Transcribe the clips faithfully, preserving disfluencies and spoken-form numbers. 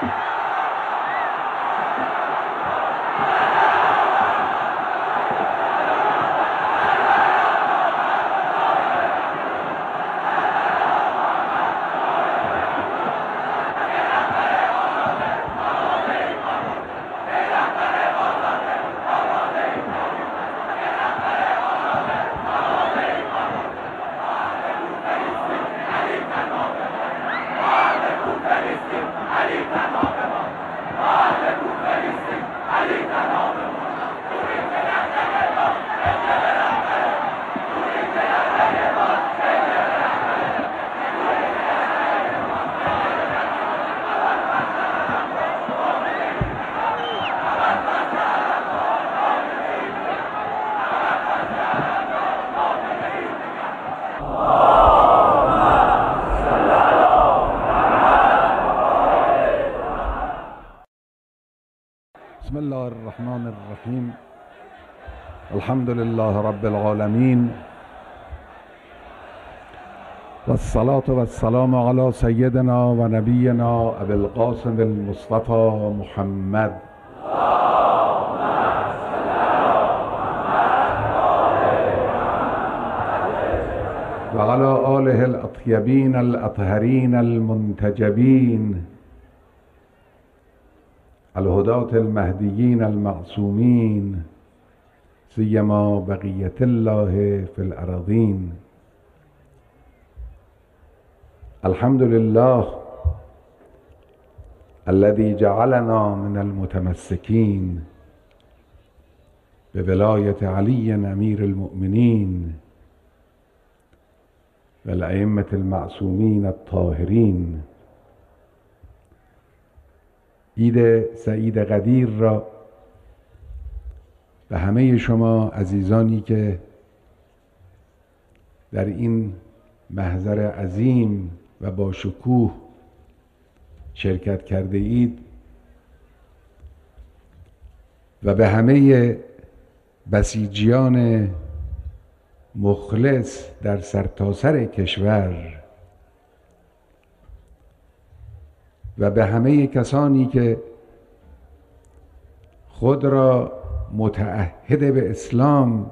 بسم الله الرحمن الرحیم. الحمد لله رب العالمین و الصلاة و السلام علی سیدنا و نبینا ابی القاسم المصطفى محمد. و علی آله الاطیبین الاطهرین المنتجبین الهداة المهدیین المعصومین سیما بقیة الله فی الارضین. الحمد لله الذي جعلنا من المتمسكين بولایة علی امیر المؤمنین و الائمة المعصومین الطاهرین. عید سعید قدیر را به همه شما عزیزانی که در این محضر عظیم و با شکوه شرکت کرده اید و به همه بسیجیان مخلص در سرتاسر کشور و به همه کسانی که خود را متعهد به اسلام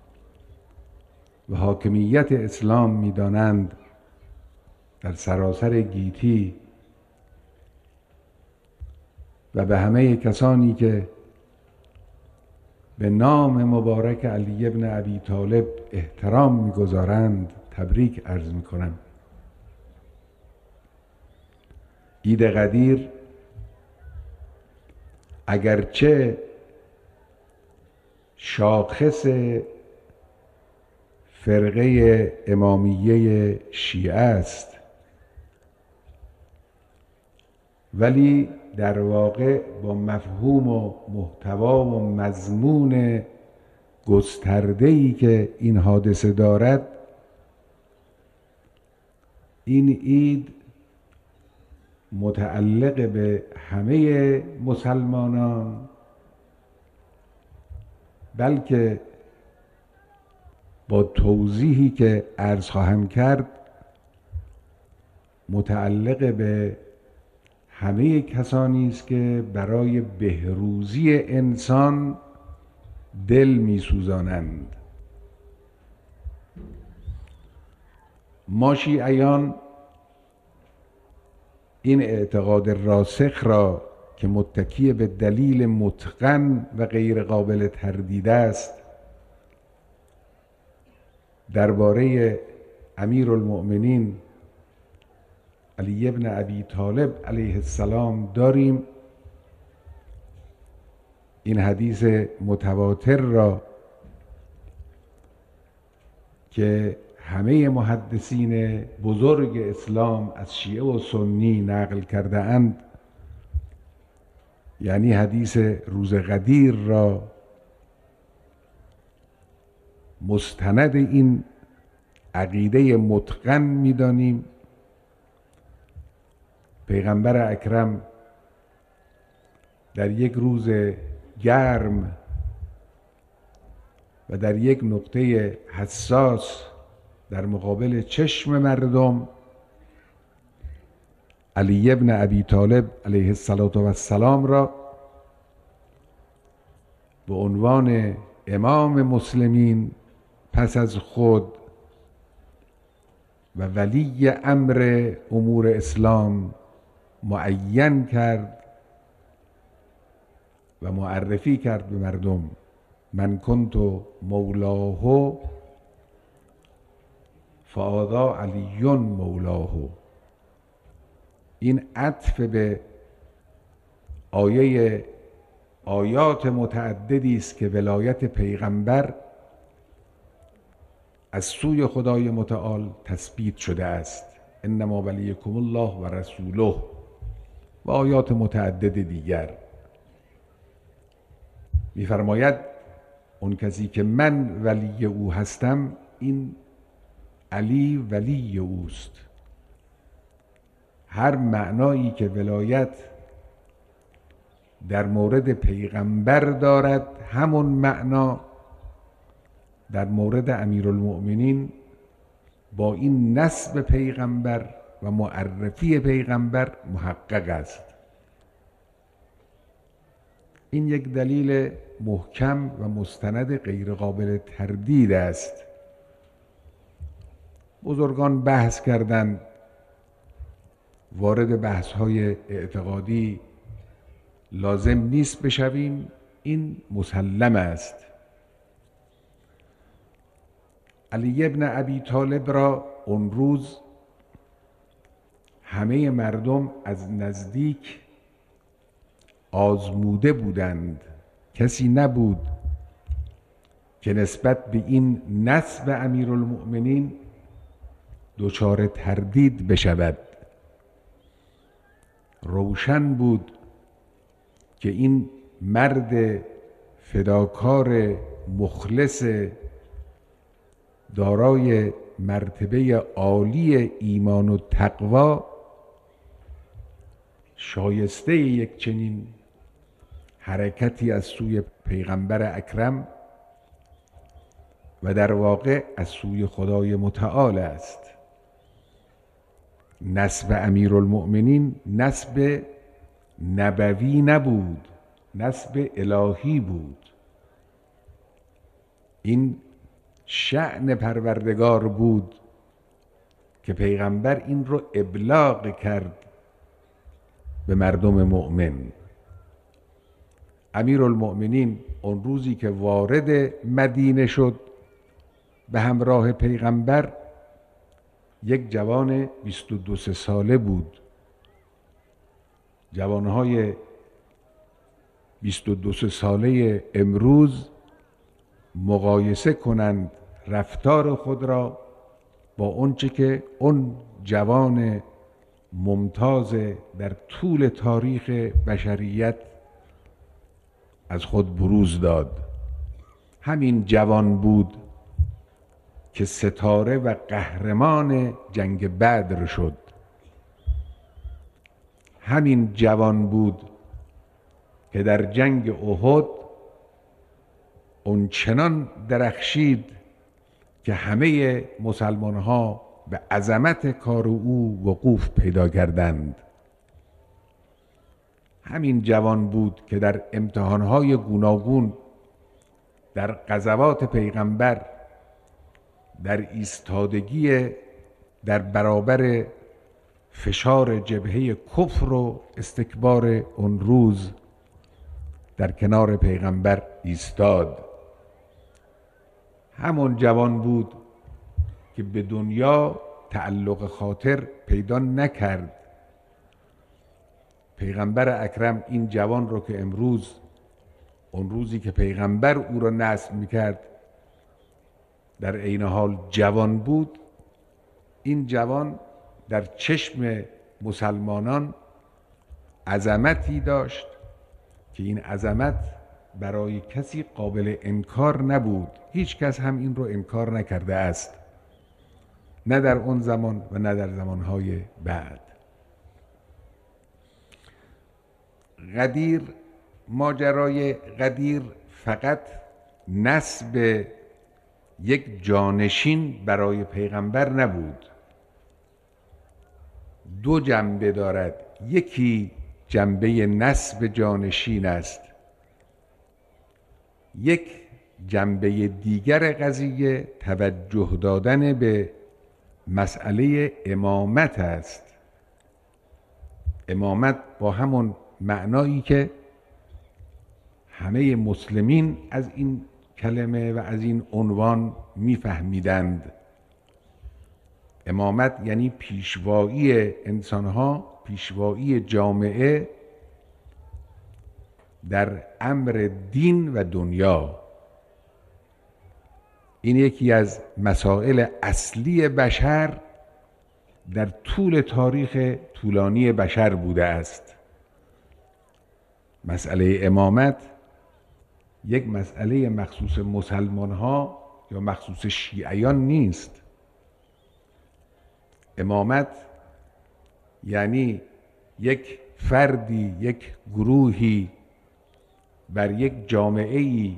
و حاکمیت اسلام می‌دانند در سراسر گیتی و به همه کسانی که به نام مبارک علی ابن ابی طالب احترام می‌گذارند تبریک عرض می‌کنم. عید قدیر اگرچه شاخص فرقه امامیه شیعه است ولی در واقع با مفهوم و محتوا و مضمون گسترده‌ای که این حادثه دارد، این عید متعلق به همه مسلمانان بلکه با توضیحی که عرض خواهم کرد متعلق به همه کسانی است که برای بهروزی انسان دل می‌سوزانند. ما شیعیان این اعتقاد راسخ را که متکی به دلیل متقن و غیر قابل تردید است درباره امیرالمؤمنین علی ابن ابی طالب علیه السلام داریم. این حدیث متواتر را که همه محدثین بزرگ اسلام از شیعه و سنی نقل کرده اند، یعنی حدیث روز قدیر را مستند این عقیده متقن می‌دانیم. پیغمبر اکرم در یک روز گرم و در یک نقطه حساس در مقابل چشم مردم علی ابن ابی طالب علیه السلام را به عنوان امام مسلمین پس از خود و ولی امر امور اسلام معین کرد و معرفی کرد به مردم. من کنت مولاه فهذا علی مولاه. این عطف به آیه آیات متعددی است که ولایت پیغمبر از سوی خدای متعال تثبیت شده است. انما ولیکم الله و رسوله و آیات متعدد دیگر. می‌فرماید اون کسی که من ولی او هستم، این علی ولی اوست. هر معنایی که ولایت در مورد پیغمبر دارد، همون معنا در مورد امیرالمؤمنین با این نسب پیغمبر و معرفی پیغمبر محقق است. این یک دلیل محکم و مستند غیر قابل تردید است. بزرگان بحث کردند، وارد بحث‌های اعتقادی لازم نیست بشویم، این مسلم است. علی ابن ابی طالب را اون روز همه مردم از نزدیک آزموده بودند. کسی نبود که نسبت به این نسب امیرالمؤمنین دچار تردید بشود. روشن بود که این مرد فداکار مخلص دارای مرتبه عالی ایمان و تقوا شایسته یک چنین حرکتی از سوی پیغمبر اکرم و در واقع از سوی خدای متعال است. نسب امیرالمؤمنین نسب نبوی نبود، نسب الهی بود. این شأن پروردگار بود که پیغمبر این رو ابلاغ کرد به مردم مؤمن. امیرالمؤمنین اون روزی که وارد مدینه شد به همراه پیغمبر، یک جوان بیست و دو ساله بود. جوانهای بیست و دو ساله امروز مقایسه کنند رفتار خود را با اونچه که اون جوان ممتاز در طول تاریخ بشریت از خود بروز داد. همین جوان بود که ستاره و قهرمان جنگ بدر شد. همین جوان بود که در جنگ احد اون چنان درخشید که همه مسلمان ها به عظمت کار او وقوف پیدا کردند. همین جوان بود که در امتحانهای گوناگون در غزوات پیغمبر در ایستادگی در برابر فشار جبهه کفر و استکبار اون روز در کنار پیغمبر ایستاد. همون جوان بود که به دنیا تعلق خاطر پیدا نکرد. پیغمبر اکرم این جوان رو که امروز، اون روزی که پیغمبر او را نصب میکرد، در عین حال جوان بود، این جوان در چشم مسلمانان عظمتی داشت که این عظمت برای کسی قابل انکار نبود. هیچ کس هم این رو انکار نکرده است، نه در اون زمان و نه در زمانهای بعد. غدیر، ماجرای غدیر فقط نسب یک جانشین برای پیغمبر نبود. دو جنبه دارد. یکی جنبه نسب جانشین است، یک جنبه دیگر قضیه توجه دادن به مسئله امامت است. امامت با همون معنایی که همه مسلمین از این کلمه و از این عنوان میفهمیدند. امامت یعنی پیشوایی انسانها، پیشوایی جامعه در امر دین و دنیا. این یکی از مسائل اصلی بشر در طول تاریخ طولانی بشر بوده است. مسئله امامت یک مسئله مخصوص مسلمان ها یا مخصوص شیعیان نیست. امامت یعنی یک فردی، یک گروهی بر یک جامعه‌ای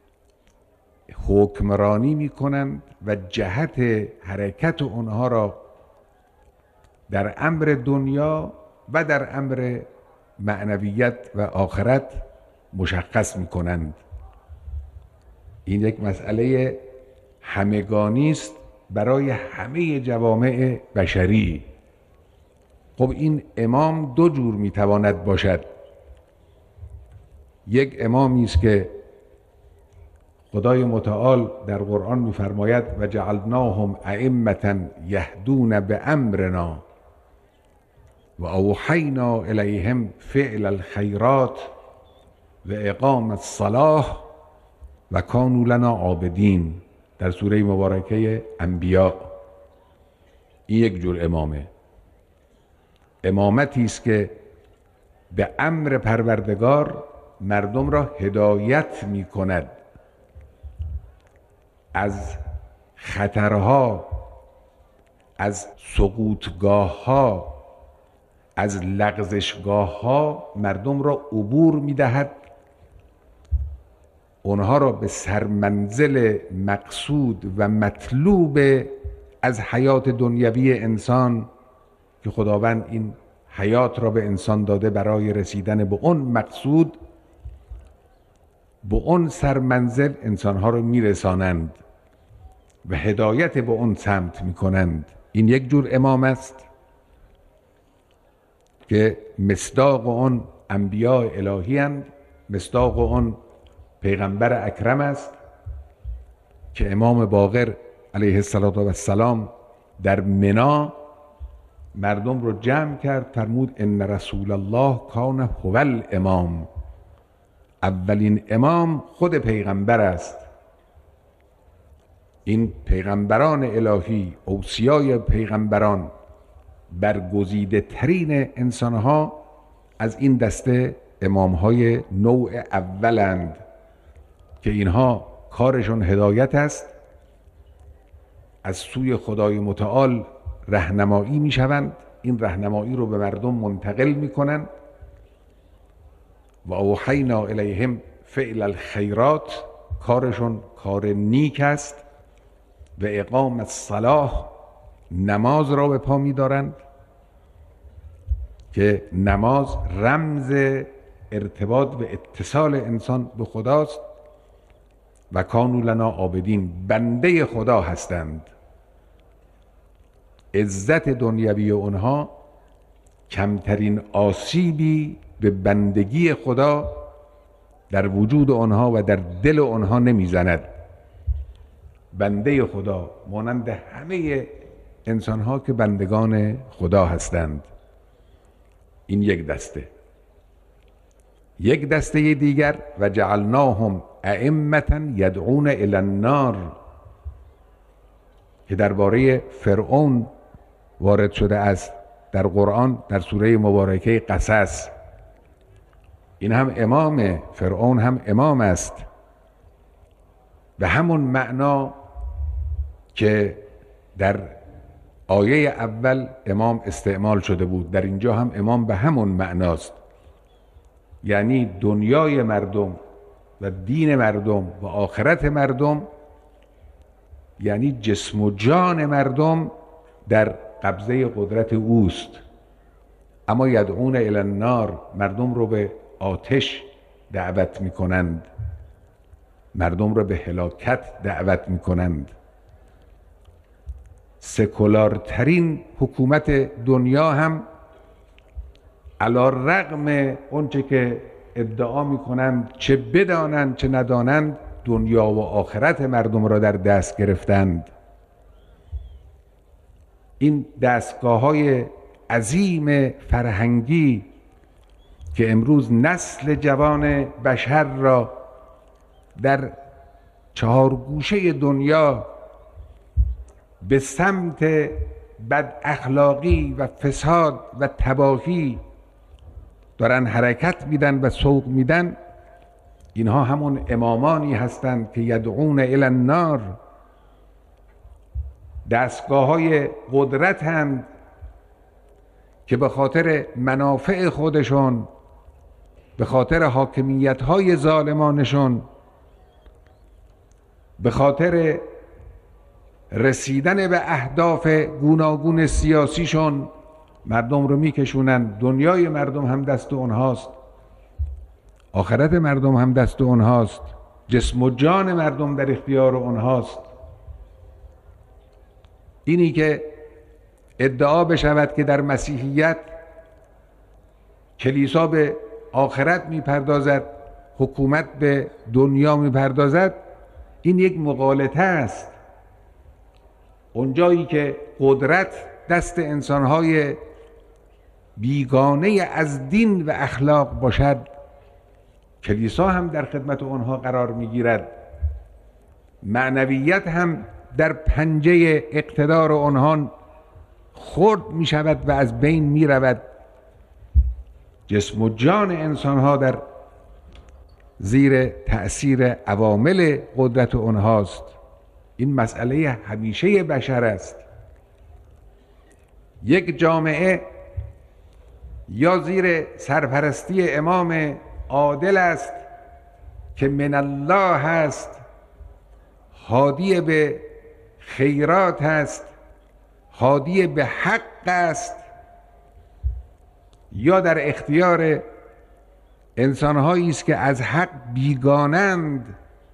حکمرانی می کنند و جهت حرکت آنها را در امر دنیا و در امر معنویت و آخرت مشخص می کنند. این یک مسئله همگانی است برای همه جوامع بشری. خب این امام دو جور می تواند باشد. یک امامی است که خدای متعال در قرآن می‌فرماید و جعلناهم ائمة یهدون بامرنا و اوحینا الیهم فعل الخیرات و اقام الصلاة و کانوا لنا عابدین در سوره مبارکه انبیاء. این یک جور امامه. امامتی است که به امر پروردگار مردم را هدایت می کند، از خطرها، از سقوطگاه ها، از لغزشگاه ها مردم را عبور می دهد، اونها را به سرمنزل مقصود و مطلوب از حیات دنیوی انسان که خداوند این حیات را به انسان داده برای رسیدن به اون مقصود، به اون سرمنزل انسانها را میرسانند و هدایت به اون سمت میکنند. این یک جور امام است که مصداق اون انبیاء الهی اند، مصداق اون پیغمبر اکرم است که امام باقر علیه السلام در منی مردم رو جمع کرد، فرمود ان رسول الله کان هو الامام. اولین امام خود پیغمبر است. این پیغمبران الهی، اوصیای پیغمبران، برگزیده ترین انسانها از این دسته امامهای نوع اولند که اینها کارشون هدایت است، از سوی خدای متعال راهنمایی میشوند، این راهنمایی رو به مردم منتقل میکنند. و اوحینا الیهم فعل الخیرات، کارشون کار نیک است. و اقام الصلاة، نماز را به پا می‌دارند که نماز رمز ارتباط و اتصال انسان به خداست. و کانوا لنا عابدین، بنده خدا هستند. عزت دنیوی اونها کمترین آسیبی به بندگی خدا در وجود آنها و در دل آنها نمیزند. بنده خدا مانند همه انسانها که بندگان خدا هستند. این یک دسته. یک دسته دیگر و جعلناهم ائمة یدعون الی النار که درباره فرعون وارد شده است در قرآن در سوره مبارکه قصص. این هم امام، فرعون هم امام است، به همون معنا که در آیه اول امام استعمال شده بود، در اینجا هم امام به همون معناست. یعنی دنیای مردم و دین مردم و آخرت مردم، یعنی جسم و جان مردم در قبضه قدرت اوست. اما یدعون الی النار، مردم رو به آتش دعوت میکنند، مردم رو به هلاکت دعوت میکنند. سکولارترین حکومت دنیا هم علی رغم اونچه که ادعا میکنند، چه بدانند چه ندانند، دنیا و آخرت مردم را در دست گرفتند. این دستگاه های عظیم فرهنگی که امروز نسل جوان بشر را در چهار گوشه دنیا به سمت بد اخلاقی و فساد و تباهی دارن حرکت میدن و سوق میدن، اینها همون امامانی هستند که یدعون الی النار، دستگاه های قدرت هم که به خاطر منافع خودشون، به خاطر حاکمیت های ظالمانشون، به خاطر رسیدن به اهداف گوناگون سیاسیشون مردم رو میکشونن. دنیای مردم هم دست اونهاست، آخرت مردم هم دست اونهاست، جسم و جان مردم در اختیار اونهاست. اینی که ادعا بشود که در مسیحیت کلیسا به آخرت میپردازد، حکومت به دنیا میپردازد، این یک مغالطه است. اونجایی که قدرت دست انسانهای بیگانه از دین و اخلاق باشد، کلیسا هم در خدمت آنها قرار میگیرد، معنویت هم در پنجه اقتدار آنها خرد می شود و از بین می رود. جسم و جان انسان ها در زیر تأثیر عوامل قدرت آنهاست. این مسئله همیشه بشر است. یک جامعه یا زیر سرپرستی امام عادل است که من الله هست، هادی به خیرات است، هادی به حق است، یا در اختیار انسانهایی است که از حق بیگانند،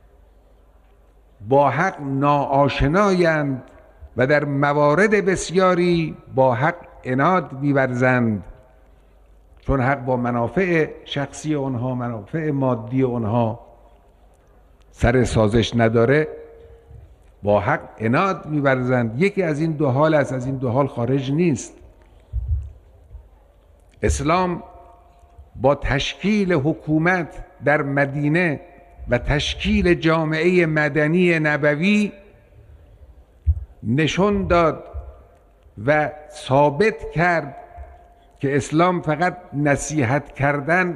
با حق ناآشنایند و در موارد بسیاری با حق عناد می‌ورزند، چون حق با منافع شخصی آنها، منافع مادی آنها سر سازش نداره، با حق عناد می‌ورزند. یکی از این دو حال است، از این دو حال خارج نیست. اسلام با تشکیل حکومت در مدینه و تشکیل جامعه مدنی نبوی نشون داد و ثابت کرد که اسلام فقط نصیحت کردن،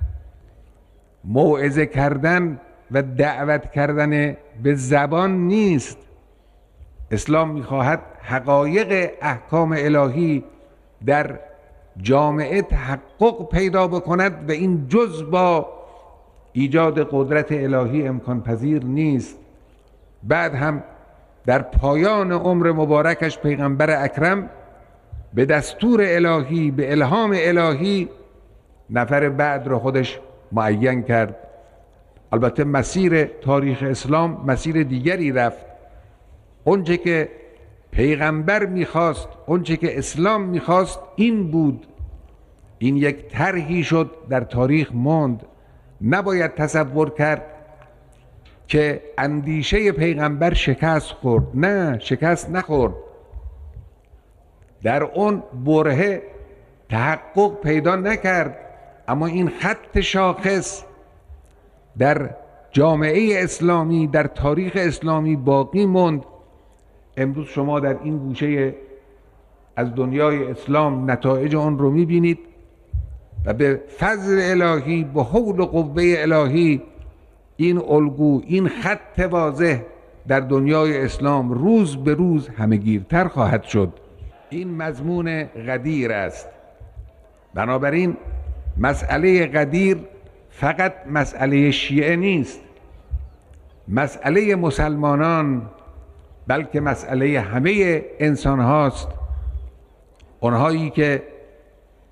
موعظه کردن و دعوت کردن به زبان نیست. اسلام می‌خواهد حقایق احکام الهی در جامعه تحقق پیدا بکند و این جز با ایجاد قدرت الهی امکان پذیر نیست. بعد هم در پایان عمر مبارکش پیغمبر اکرم به دستور الهی، به الهام الهی نفر بعد را خودش معین کرد. البته مسیر تاریخ اسلام مسیر دیگری رفت. اونچه که پیغمبر میخواست، اونچه که اسلام میخواست این بود. این یک طرحی شد، در تاریخ ماند. نباید تصور کرد که اندیشه پیغمبر شکست خورد. نه، شکست نخورد. در اون برهه تحقق پیدا نکرد، اما این خط شاخص در جامعه اسلامی، در تاریخ اسلامی باقی ماند. امروز شما در این گوشه از دنیای اسلام نتایج آن رو میبینید و به فضل الهی، به حول و قوه الهی این الگو، این خط واضح در دنیای اسلام روز به روز همه‌گیرتر خواهد شد. این مضمون غدیر است. بنابراین مسئله غدیر فقط مسئله شیعه نیست، مسئله مسلمانان، بلکه مسئله همه انسان هاست. اونهایی که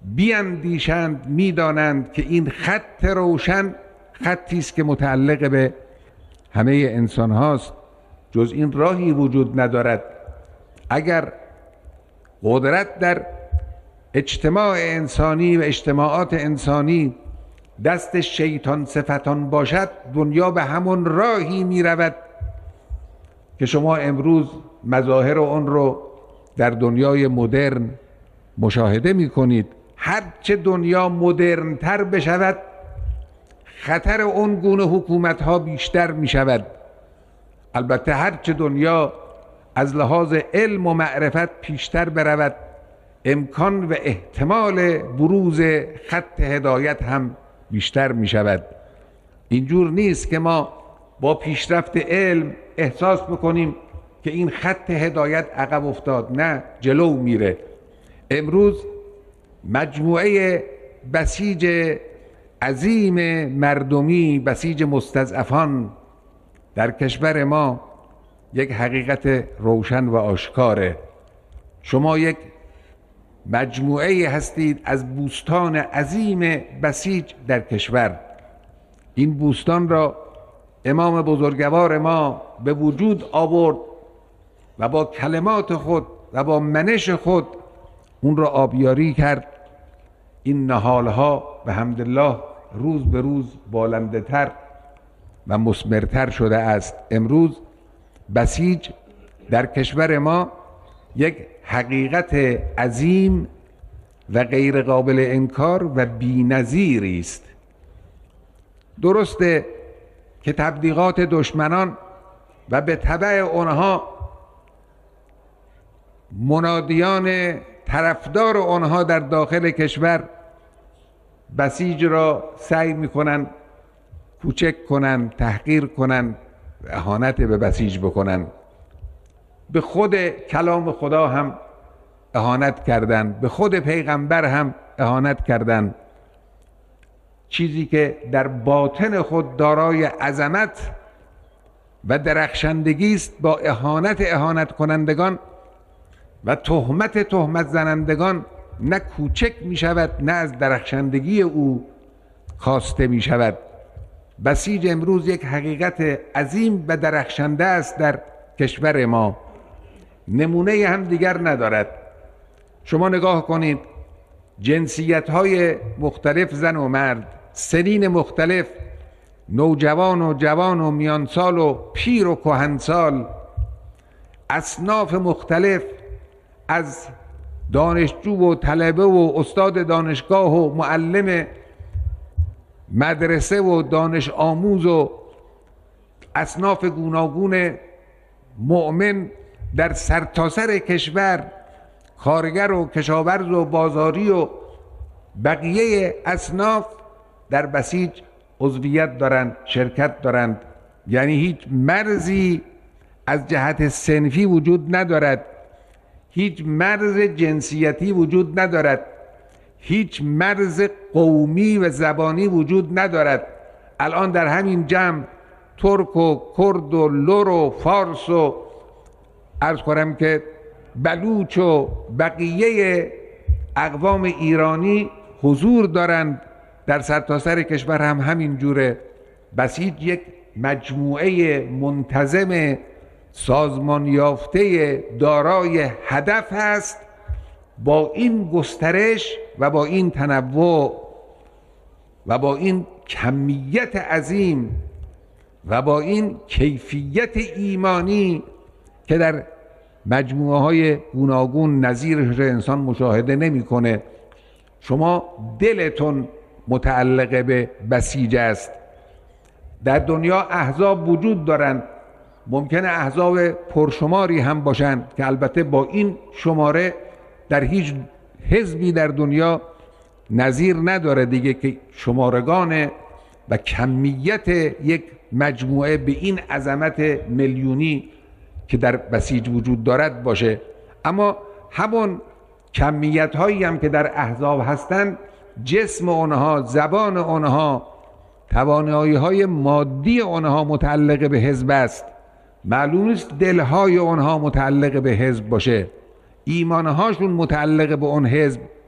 بیندیشند میدانند که این خط روشن خطی است که متعلق به همه انسان هاست. جز این راهی وجود ندارد. اگر قدرت در اجتماع انسانی و اجتماعات انسانی دست شیطان صفتان باشد، دنیا به همون راهی می رود که شما امروز مظاهر اون رو در دنیای مدرن مشاهده می کنید. هرچه دنیا مدرن تر بشود، خطر اون گونه حکومت ها بیشتر می شود. البته هرچه دنیا از لحاظ علم و معرفت پیشتر برود، امکان و احتمال بروز خط هدایت هم بیشتر می شود. اینجور نیست که ما با پیشرفت علم احساس بکنیم که این خط هدایت عقب افتاد. نه، جلو میره. امروز مجموعه بسیج عظیم مردمی، بسیج مستضعفان در کشور ما یک حقیقت روشن و آشکاره. شما یک مجموعه هستید از بوستان عظیم بسیج در کشور. این بوستان را امام بزرگوار ما به وجود آورد و با کلمات خود و با منش خود اون را آبیاری کرد. این نهالها به حمدالله روز به روز بالنده تر و مثمرتر شده است. امروز بسیج در کشور ما یک حقیقت عظیم و غیر قابل انکار و بی‌نظیری است. درسته که تبلیغات دشمنان و به تبع آنها منادیان طرفدار آنها در داخل کشور بسیج را سعی میکنن کوچک کنن، تحقیر کنن، اهانت به بسیج بکنن. به خود کلام خدا هم اهانت کردن، به خود پیغمبر هم اهانت کردن. چیزی که در باطن خود دارای عظمت و درخشندگی است، با اهانت اهانت کنندگان و تهمت تهمت زنندگان نه کوچک می شود، نه از درخشندگی او کاسته می شود. بسیج امروز یک حقیقت عظیم و درخشنده است در کشور ما. نمونه هم دیگر ندارد. شما نگاه کنید، جنسیت های مختلف، زن و مرد، سنین مختلف، نوجوان و جوان و میانسال و پیر و کهنسال، اصناف مختلف، از دانشجو و طلبه و استاد دانشگاه و معلم مدرسه و دانش آموز و اصناف گوناگون مؤمن در سرتاسر کشور، کارگر و کشاورز و بازاری و بقیه اصناف در بسیج عضویت دارند، شرکت دارند. یعنی هیچ مرزی از جهت صنفی وجود ندارد، هیچ مرز جنسیتی وجود ندارد، هیچ مرز قومی و زبانی وجود ندارد. الان در همین جمع ترک و کرد و لر و فارس و عرض کنم که بلوچ و بقیه اقوام ایرانی حضور دارند. در سرتاسر کشور هم همین جوره. بسیج یک مجموعه منتظم سازمان یافته دارای هدف است. با این گسترش و با این تنوع و با این کمیت عظیم و با این کیفیت ایمانی که در مجموعه های گوناگون نظیرش انسان مشاهده نمی‌کنه، شما دلتون متعلق به بسیج است. در دنیا احزاب وجود دارند، ممکنه احزاب پرشماری هم باشند که البته با این شماره در هیچ حزبی در دنیا نظیر نداره دیگه که شمارگان و کمیت یک مجموعه به این عظمت میلیونی که در بسیج وجود دارد باشه. اما همون کمیت هایی هم که در احزاب هستند، جسم آنها، زبان آنها، توانایی های مادی آنها متعلق به حزب است. معلوم است دلهای آنها متعلق به حزب باشه، ایمانهاشون متعلق به اون حزب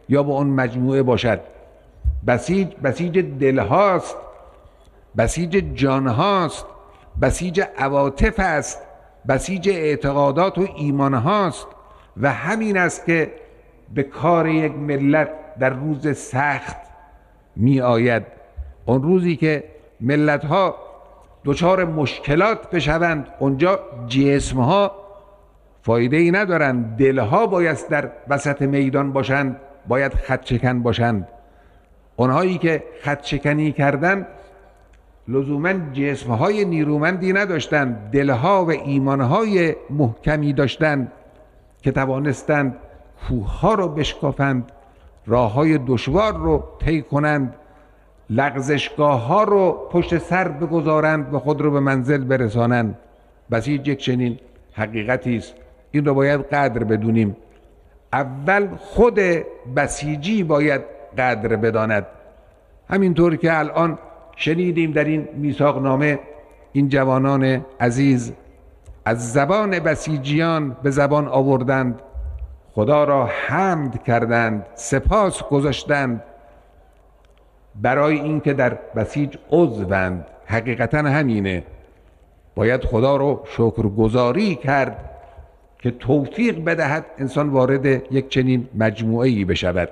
یا با اون مجموعه باشد. بسیج بسیج دلهاست، بسیج جانهاست، بسیج عواطف است، بسیج اعتقادات و ایمانهاست و همین است که به کار یک ملت در روز سخت می آید. اون روزی که ملت ها دچار مشکلات بشوند، اونجا جسم ها فایده ای ندارند، دلها باید در وسط میدان باشند، باید خط شکن باشند. اونهایی که خط شکنی کردند لزوما جسمهای نیرومندی نداشتند، دلها و ایمانهای محکمی داشتند که توانستند کوهها رو بشکافند، راههای دشوار رو طی کنند، لغزشگاه ها رو پشت سر بگذارند و خود رو به منزل برسانند. بسیج یک چنین حقیقتی است، این رو باید قدر بدونیم. اول خود بسیجی باید قدر بداند. همینطور که الان شنیدیم در این میثاقنامه، این جوانان عزیز از زبان بسیجیان به زبان آوردند، خدا را حمد کردند، سپاس گذاشتند برای اینکه در بسیج عضوند. حقیقتا همینه، باید خدا رو شکرگزاری کرد که توفیق بدهد انسان وارد یک چنین مجموعه‌ای بشود.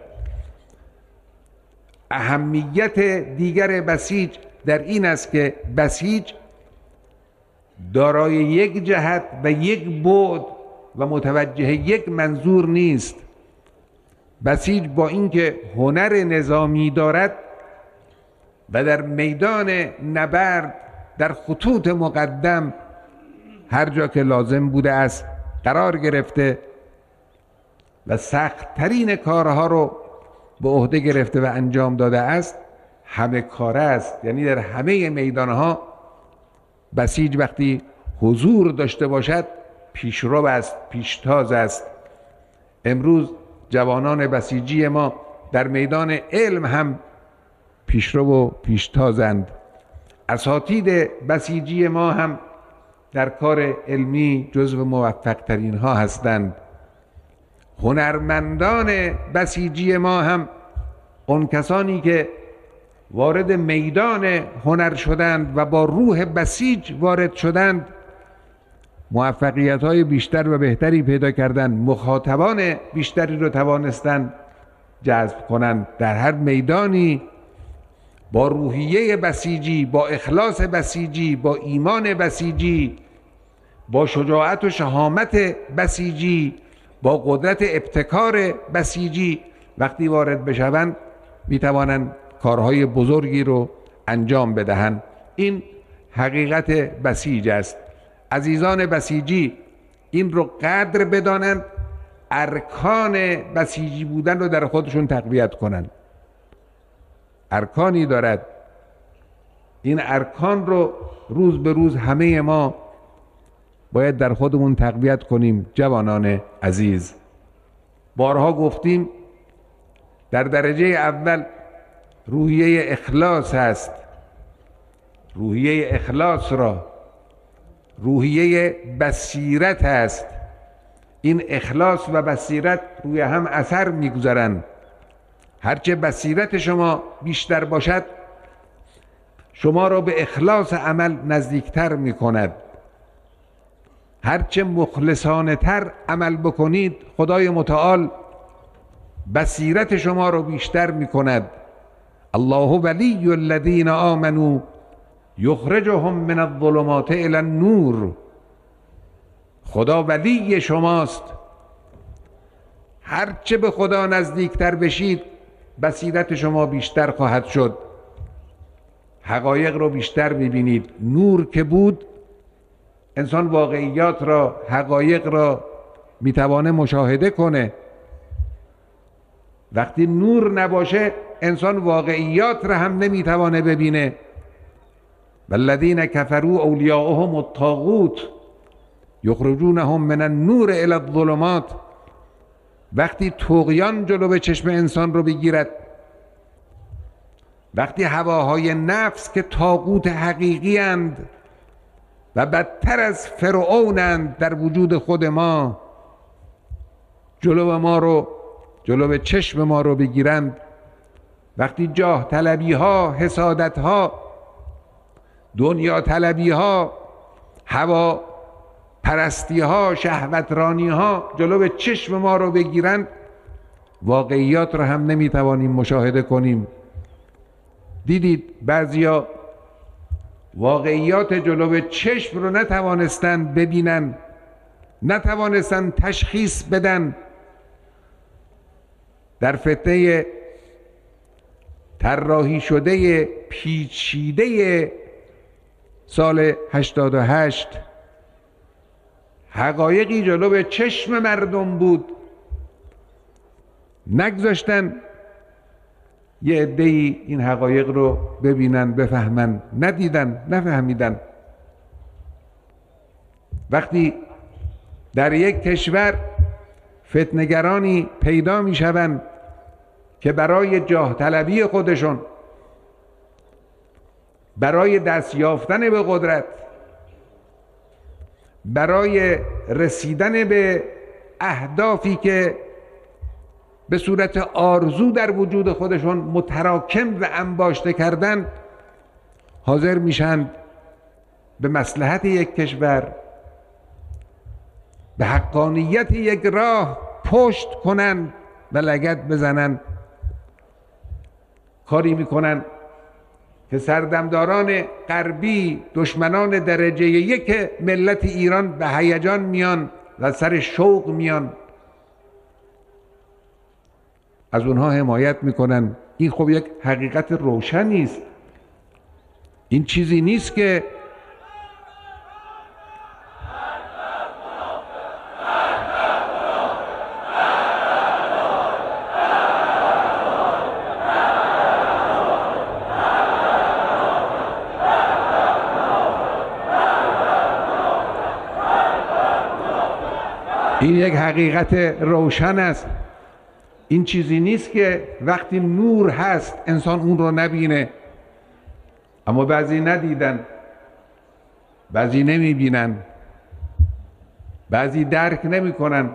اهمیت دیگر بسیج در این است که بسیج دارای یک جهت و یک بعد و متوجه یک منظور نیست. بسیج با اینکه هنر نظامی دارد و در میدان نبرد در خطوط مقدم هر جا که لازم بوده است قرار گرفته و سخت ترین کارها رو به عهده گرفته و انجام داده است، همه کاره است. یعنی در همه میدانها بسیج وقتی حضور داشته باشد پیشرو است، پیشتاز است. امروز جوانان بسیجی ما در میدان علم هم پیشرو و پیشتازند. اساتید بسیجی ما هم در کار علمی جزو موفق ترین ها هستند. هنرمندان بسیجی ما هم اون کسانی که وارد میدان هنر شدند و با روح بسیج وارد شدند موفقیت های بیشتر و بهتری پیدا کردند، مخاطبان بیشتری رو توانستند جذب کنند. در هر میدانی با روحیه بسیجی، با اخلاص بسیجی، با ایمان بسیجی، با شجاعت و شهامت بسیجی، با قدرت ابتکار بسیجی وقتی وارد بشوند میتوانند کارهای بزرگی رو انجام بدهند. این حقیقت بسیج است. عزیزان بسیجی این رو قدر بدانند، ارکان بسیجی بودن رو در خودشون تقویت کنند. ارکانی دارد، این ارکان رو روز به روز همه ما باید در خودمون تقویت کنیم. جوانان عزیز، بارها گفتیم در درجه اول روحیه اخلاص است. روحیه اخلاص را روحیه بصیرت است. این اخلاص و بصیرت روی هم اثر میگذارند. هرچه بصیرت شما بیشتر باشد شما را به اخلاص عمل نزدیکتر می کند. هرچه مخلصانه تر عمل بکنید خدای متعال بصیرت شما را بیشتر می کند. الله ولی الذین آمنوا یخرجهم من الظلمات الی النور. خدا ولی شماست. هرچه به خدا نزدیکتر بشید بصیرت شما بیشتر خواهد شد، حقایق رو بیشتر ببینید. نور که بود انسان واقعیات را، حقایق را میتوانه مشاهده کنه. وقتی نور نباشه انسان واقعیات را هم نمیتوانه ببینه. والذین کفروا اولیاؤهم الطاغوت یخرجونهم من النور الی الظلمات. وقتی طغیان جلو به چشم انسان رو بگیرد، وقتی هواهای نفس که طاغوت حقیقی اند و بدتر از فرعونند در وجود خود ما جلو ما رو جلو چشم ما رو بگیرند، وقتی جاه طلبی ها، حسادت ها، دنیا طلبی ها، هوا پرستی ها، شهوترانی ها جلو چشم ما رو بگیرند، واقعیات رو هم نمیتوانیم مشاهده کنیم. دیدید بعضیا واقعیات جلو چشم رو نتوانستن ببینن، نتوانستن تشخیص بدن. در فتنه طراحی شده پیچیده سال هشتاد و هشت حقایقی جلو چشم مردم بود، نگذاشتن یه عده‌ای این حقایق رو ببینن، بفهمن، ندیدن، نفهمیدن. وقتی در یک کشور فتنه‌گرانی پیدا میشوند که برای جاه طلبی خودشون، برای دست یافتن به قدرت، برای رسیدن به اهدافی که به صورت آرزو در وجود خودشون متراکم و انباشته کردن، حاضر میشن به مصلحت یک کشور، به حقانیت یک راه پشت کنن و لگد بزنن. کاری میکنن که سردمداران غربی، دشمنان درجه یک ملت ایران، به هیجان میان و سر شوق میان، از اونها حمایت میکنن. این خب یک حقیقت روشنی است. این چیزی نیست که این یک حقیقت روشن است. این چیزی نیست که وقتی نور هست انسان اون رو نبینه. اما بعضی ندیدن، بعضی نمیبینن، بعضی درک نمیکنن،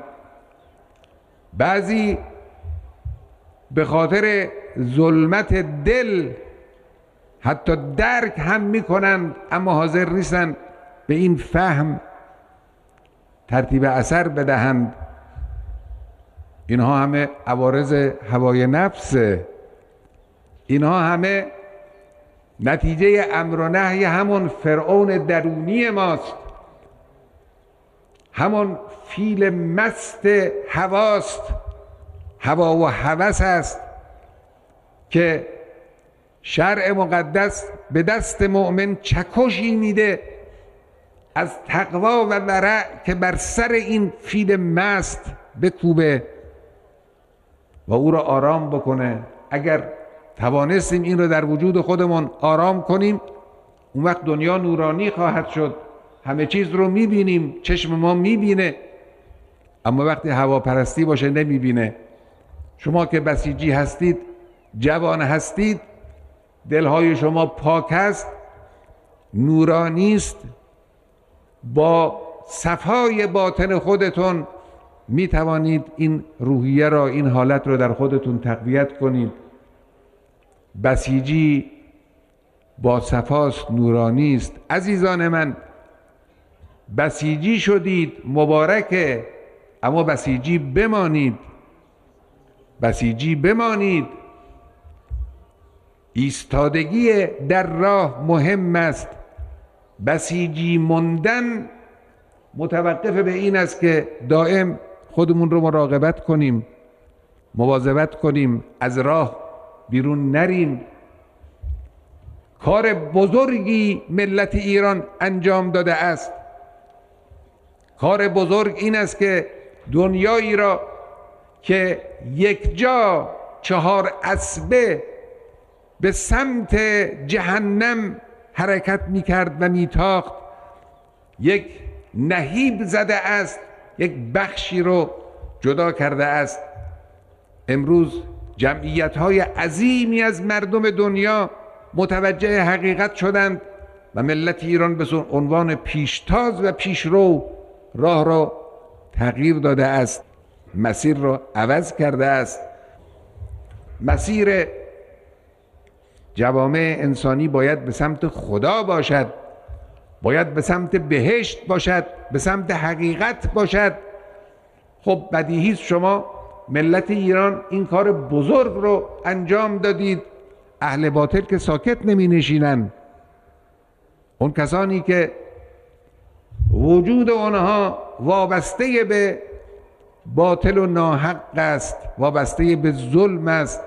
بعضی به خاطر ظلمت دل حتی درک هم میکنن اما حاضر نیستن به این فهم ترتیب اثر بدهند. اینها همه عوارض هوای نفسه. اینها همه نتیجه امر و نهی همون فرعون درونی ماست، همون فیل مست هواست، هوا و هوس است که شرع مقدس به دست مؤمن چکشی میده از تقوا و ورع که بر سر این فیل مست بکوبه و او را آرام بکنه. اگر توانستیم این رو در وجود خودمون آرام کنیم، اون وقت دنیا نورانی خواهد شد، همه چیز رو میبینیم، چشم ما میبینه. اما وقتی هواپرستی باشه نمیبینه. شما که بسیجی هستید، جوان هستید، دلهای شما پاک است، نورانی است، با صفای باطن خودتون می توانید این روحیه را، این حالت را در خودتون تقویت کنید. بسیجی با صفاست، نورانی است. عزیزان من، بسیجی شدید، مبارکه، اما بسیجی بمانید، بسیجی بمانید. ایستادگی در راه مهم است. بسیجی موندن متوقف به این است که دائم خودمون رو مراقبت کنیم، مواظبت کنیم، از راه بیرون نریم. کار بزرگی ملت ایران انجام داده است. کار بزرگ این است که دنیایی را که یک جا چهار اسبه به سمت جهنم حرکت میکرد و میتاخت، یک نهیب زده است، یک بخشی رو جدا کرده است. امروز جمعیت‌های عظیمی از مردم دنیا متوجه حقیقت شدند و ملت ایران به عنوان پیشتاز و پیشرو راه را تغییر داده است، مسیر را عوض کرده است. مسیر جوامع انسانی باید به سمت خدا باشد، باید به سمت بهشت باشد، به سمت حقیقت باشد. خب بدیهی است شما ملت ایران این کار بزرگ رو انجام دادید. اهل باطل که ساکت نمی نشینن. اون کسانی که وجود آنها وابسته به باطل و ناحق است، وابسته به ظلم است،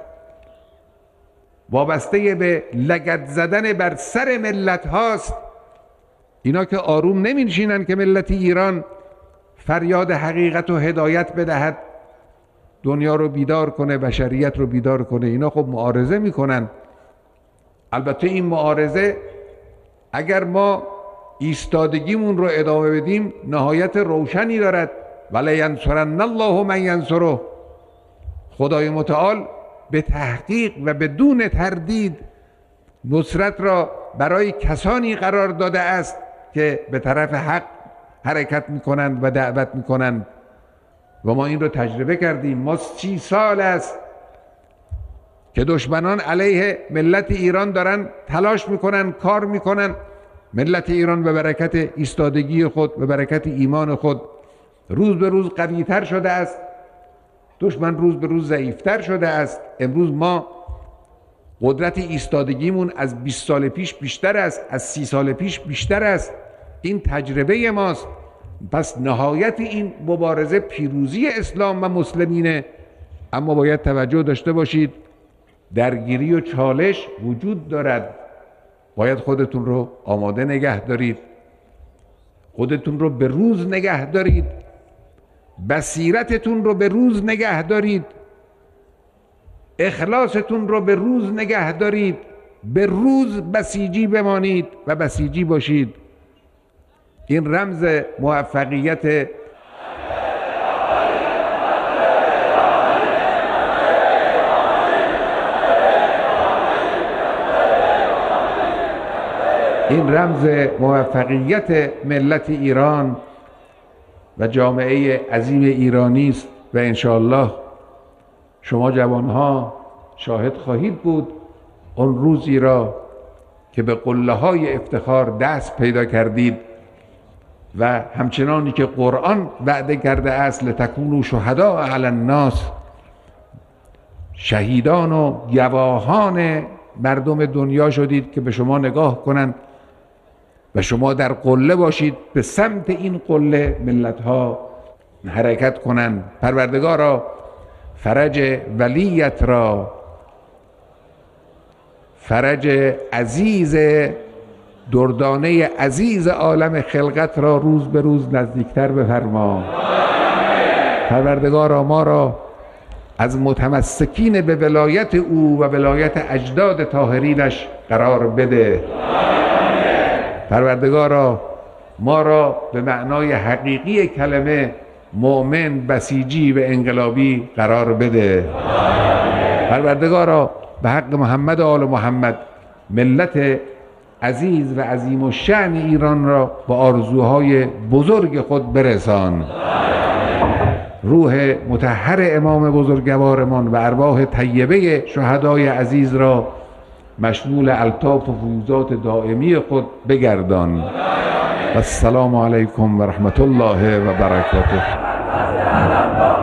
وابسته به لگد زدن بر سر ملت هاست، اینا که آروم نمی نشینن که ملت ایران فریاد حقیقت و هدایت بدهد، دنیا رو بیدار کنه، بشریت رو بیدار کنه. اینا خب معارضه میکنن. البته این معارضه اگر ما ایستادگیمون رو ادامه بدیم نهایت روشنی دارد. ولی ینصرن الله من ینصره. خدای متعال به تحقیق و بدون تردید نصرت را برای کسانی قرار داده است که به طرف حق حرکت میکنند و دعوت میکنند و ما این رو تجربه کردیم. ما سی سال است که دشمنان علیه ملت ایران دارن تلاش میکنن، کار میکنن. ملت ایران به برکت ایستادگی خود، به برکت ایمان خود روز به روز قوی‌تر شده است. دشمن روز به روز ضعیفتر شده است. امروز ما قدرت ایستادگیمون از بیست سال پیش بیشتر است، از سی سال پیش بیشتر است. این تجربه ماست. پس نهایت این مبارزه پیروزی اسلام و مسلمینه. اما باید توجه داشته باشید درگیری و چالش وجود دارد. باید خودتون رو آماده نگه دارید، خودتون رو به روز نگه دارید، بصیرتتون رو به روز نگه دارید، اخلاصتون رو به روز نگه دارید، به روز بسیجی بمانید و بسیجی باشید. این رمز موفقیت این رمز موفقیت ملت ایران و جامعه عظیم ایرانی است و انشاءالله شما جوانها شاهد خواهید بود اون روزی را که به قله های افتخار دست پیدا کردید و همچنانی که قرآن وعده کرده است لتکونوا شهداء علی الناس، شهیدان و گواهان مردم دنیا شدید که به شما نگاه کنند و شما در قله باشید، به سمت این قله ملت ها حرکت کنند. پروردگارا فرج ولیت را، فرج عزیز دردانه عزیز عالم خلقت را روز به روز نزدیکتر بفرما. پروردگارا ما را از متمسکین به ولایت او و ولایت اجداد طاهرینش قرار بده. پروردگارا ما را به معنای حقیقی کلمه مؤمن، بسیجی و انقلابی قرار بده. پروردگارا به حق محمد و آل محمد ملت عزیز و عظیم و شأن ایران را با آرزوهای بزرگ خود برسان. روح مطهر امام بزرگوارمان و ارواح طیبه شهدای عزیز را مشمول الطاف و فیوزات دائمی خود بگردان. و السلام علیکم و رحمت الله و برکاته.